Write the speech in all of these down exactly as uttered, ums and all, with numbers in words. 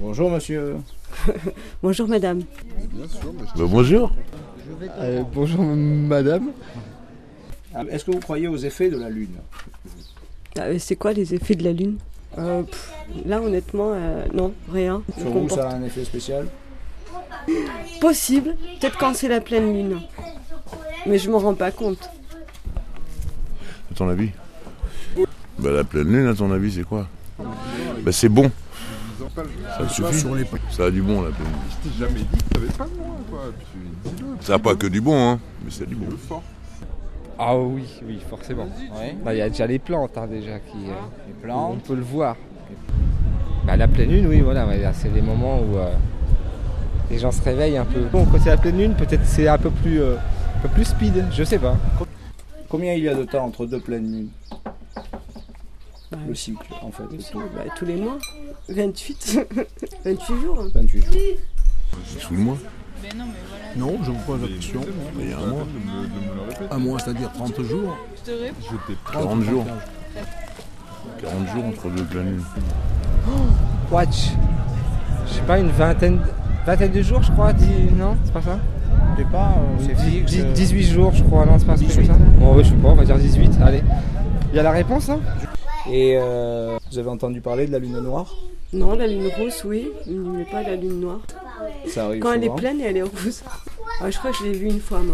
Bonjour monsieur. Bonjour madame. Ben, bonjour. Euh, bonjour madame. Est-ce que vous croyez aux effets de la Lune? Ah, c'est quoi les effets de la Lune? euh, pff, Là honnêtement, euh, non, rien. Sur vous, ça a un effet spécial? Possible, peut-être quand c'est la pleine Lune. Mais je m'en rends pas compte. À ton avis? Ben, la pleine lune, à ton avis, c'est quoi? Ben, c'est bon. Ça suffit. Ça a du bon, la pleine lune. Je t'ai jamais dit que t'avais pas le droit, quoi. Ça n'a pas que du bon, hein, mais c'est du bon. Ah oui, oui, forcément. Oui. Bah, il y a déjà les plantes hein, déjà qui. Euh, Les plantes. On peut le voir. Bah, la pleine lune, oui, voilà, ouais, c'est les moments où euh, les gens se réveillent un peu. Bon, quand c'est la pleine lune, peut-être c'est un peu plus, euh, un peu plus speed, je sais pas. Combien il y a de temps entre deux pleines lunes? Bah, Le cycle, en fait. Tous, bah, tous les mois. vingt-huit. vingt-huit jours. vingt-huit jours. Sous le mois? Non, je vous pose la question. Il y a un mois. Un mois, c'est-à-dire trente jours. quarante jours. quarante jours entre deux pleines lunes. Watch. Je sais pas, une vingtaine, vingtaine de jours, je crois. dix, non, c'est pas ça? Je sais pas, euh, c'est Dix- fixe. dix- euh, dix-huit jours, je crois. Non, c'est pas un truc comme dix-huit. ça. Bon, ouais, je sais pas, on va dire dix-huit. Allez. Il y a la réponse, hein? Et euh, vous avez entendu parler de la Lune noire? Non, la Lune rousse, oui, mais pas la Lune noire. Ça arrive Quand elle est souvent. pleine et elle est rousse. Ah, je crois que je l'ai vue une fois, moi.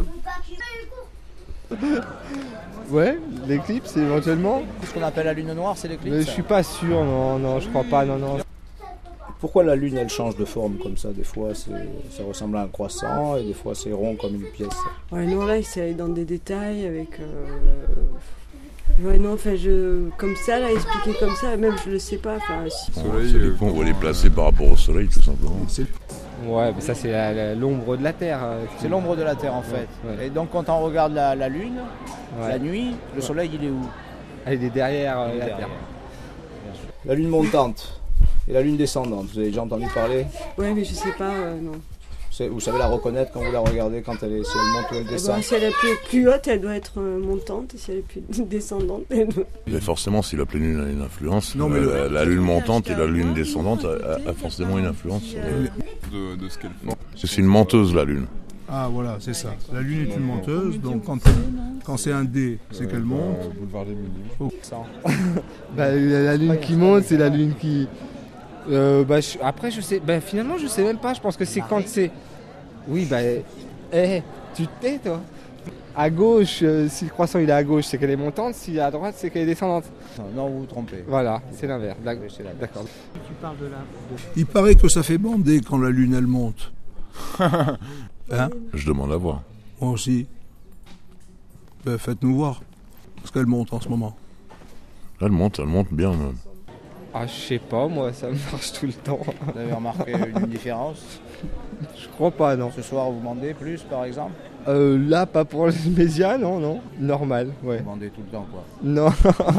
Ouais, l'éclipse éventuellement. Ce qu'on appelle la Lune noire, c'est l'éclipse. Mais je suis pas sûr, non, non, je crois pas, non, non. Pourquoi la Lune, elle change de forme comme ça? Des fois, c'est, ça ressemble à un croissant et des fois, c'est rond comme une pièce. Ouais, non, là, il s'est allé dans des détails avec... Euh... Ouais, non, enfin, je... Comme ça, là, expliquer comme ça, même, je le sais pas, enfin... Si... Soleil, Ça euh, dépend, on va les placer par rapport au soleil, tout simplement. Ouais, mais ça c'est la- la- l'ombre de la Terre. euh, qui- C'est l'ombre de la Terre, en fait. Ouais. Et donc, quand on regarde la, la Lune, Ouais. la nuit, le soleil, il est où? Elle est derrière euh, la Derrière. Terre. La Lune montante et la Lune descendante. Vous avez déjà entendu parler? Ouais, mais je sais pas, euh, non. C'est- Vous savez la reconnaître quand vous la regardez, quand elle est, si elle monte ou elle Eh descend? ben, si elle est plus, plus haute, elle doit être euh, montante, et si elle est plus descendante, elle doit... Mais forcément, si la pleine lune a une influence, Non, mais euh, le- la, la lune montante et la lune descendante a, a- a forcément une influence. sur le- de, de ce qu'elle fait. C'est une menteuse, la lune. Ah voilà, c'est ça. La Lune est une menteuse, donc quand, elle- quand c'est un dé, c'est qu'elle monte. Euh, boulevard des Minimes. Bah, la, la lune qui monte, c'est la lune qui. Euh, bah, je- après, je sais. Bah, finalement, je sais même pas. Je pense que c'est quand c'est. Oui, bah. Eh, tu te tais, toi. À gauche, euh, si le croissant il est à gauche, c'est qu'elle est montante. S'il est à droite, c'est qu'elle est descendante. Non, non, vous vous trompez. Voilà, c'est l'inverse. D'ac- Oui, c'est l'inverse. D'accord. Il paraît que ça fait bander quand la Lune, elle monte. Hein? Je demande à voir. Moi aussi. Ben, faites-nous voir. Parce qu'elle monte en ce moment. Elle monte, elle monte bien même. Ah, je sais pas, moi, ça marche tout le temps. Vous avez remarqué une différence? Je crois pas, non. Ce soir, vous demandez plus, par exemple? Euh, là, pas pour les médias, non, non. Normal, ouais. Vous demandez tout le temps, quoi. Non.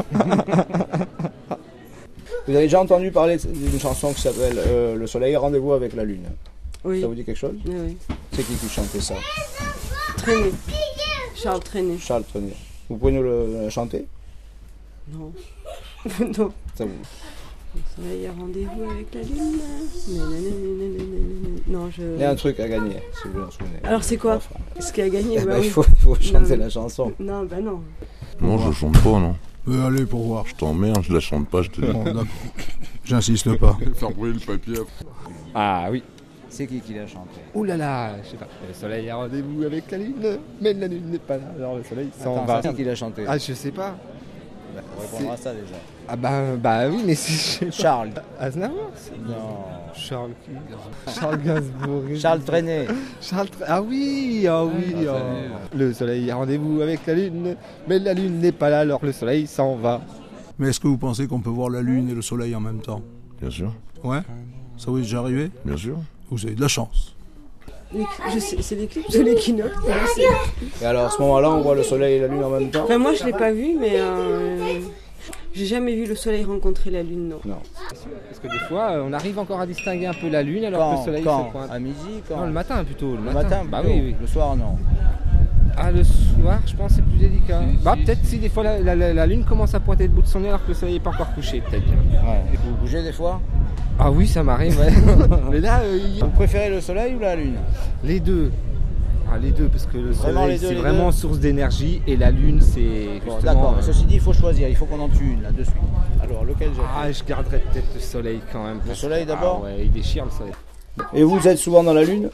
Vous avez déjà entendu parler d'une chanson qui s'appelle euh, Le Soleil, rendez-vous avec la Lune? Oui, Ça vous dit quelque chose? oui, oui. C'est qui qui chantait ça? Traîné. Charles Traîné. Charles Trenet. Vous pouvez nous le, le chanter? Non. Non. Ça vous... Il y a rendez-vous avec la lune. Nananananananana. Non, je... Il y a un truc à gagner, si vous en souvenez. Alors c'est quoi? Enfin, Ce qui a gagné, eh bah ben, oui. il faut, il faut chanter Non. la chanson. Non, bah non. Non, je chante pas, non. Euh, allez, pour voir. Je t'emmerde, je la chante pas, je te dis. Bon, d'accord. J'insiste pas. Faire brûler le papier après. Ah oui. C'est qui qui l'a chanté? Ouh là là, je sais pas. Le soleil a rendez-vous avec la lune, mais la lune n'est pas là. Alors le soleil s'en Attends, va. c'est qui qui l'a chanté? Ah, je sais pas. Bah, faut répondre à ça déjà. Ah bah, bah oui, mais si je sais pas. Charles. Aznavour c'est- Non. Charles qui Charles Gainsbourg. Charles Trenet. Charles Tre- Ah oui, ah oui. Ah, ça ah. Le soleil a rendez-vous avec la lune, mais la lune n'est pas là, alors le soleil s'en va. Mais est-ce que vous pensez qu'on peut voir la Lune et le Soleil en même temps? Bien sûr, Ouais? Ça vous est déjà arrivé? bien sûr. Vous avez de la chance. L'éc- je sais- C'est l'éclipse de l'équinoxe. je sais. Et alors à ce moment-là, on voit le soleil et la lune en même temps? Enfin, moi, je l'ai pas vu, mais euh, j'ai jamais vu le soleil rencontrer la lune, non. Non. Parce que des fois, euh, on arrive encore à distinguer un peu la lune alors que Quand, le soleil quand se pointe. À midi? Quand? Non, le matin plutôt. Le, Le matin? Bah plutôt. oui, oui. Le soir, non. Ah, le soir, je pense que c'est plus délicat. Bah, peut-être si des fois la, la- la lune commence à pointer le bout de son nez alors que le soleil n'est pas encore couché, peut-être bien. Ouais. Et vous bougez des fois? Ah oui, ça m'arrive, ouais. Mais là, euh, il- Vous préférez le soleil ou la lune? les deux. Ah, les deux, parce que le Vraiment les soleil, deux, c'est les vraiment deux. source d'énergie et la lune, c'est Bon, justement... d'accord, mais euh, ceci dit, il faut choisir, il faut qu'on en tue une là de suite. Alors, lequel j'ai Ah, je garderais peut-être le soleil quand même. Le soleil d'abord? Ah ouais, il déchire le soleil. Et vous êtes souvent dans la lune?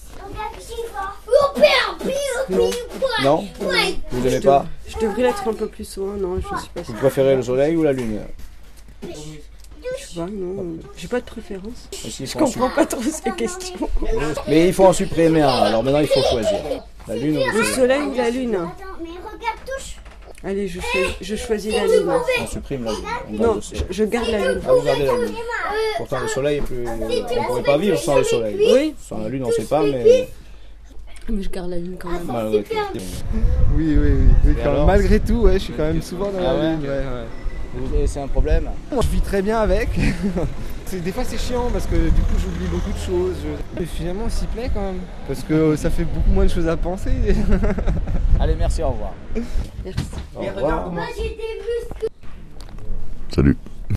Non, Non? Vous je, n'aimez dev- pas? je devrais l'être un peu plus souvent, non, je suis pas Vous sûre. préférez le soleil ou la lune? Je sais pas, non, j'ai pas de préférence. Aussi, il Je faut en comprends pas trop ces questions. sup- Mais il faut en supprimer un, alors maintenant il faut choisir. La lune ou le Le soleil? soleil ou la lune? Attends, mais regarde, touche. Allez, je, choisis- je choisis la lune. On supprime la lune. On garde Non, le je, soleil. je garde la lune. Ah, vous gardez la lune. Pourtant le soleil est plus... On ne pourrait pas vivre sans le soleil. Oui, Sans la lune on ne sait pas, mais... mais je garde la lune quand même. malgré tout. Oui, oui, oui. oui, Et quand- alors malgré tout, ouais, je suis quand même souvent dans Ah la ouais lune. Ouais, ouais. Et c'est un problème? Je vis très bien avec. C'est- Des fois c'est chiant parce que du coup j'oublie beaucoup de choses. Je- Mais finalement on s'y plaît quand même. Parce que ça fait beaucoup moins de choses à penser. Allez, merci, au revoir. Merci. Au revoir. Moi, j'ai des muscles. Salut.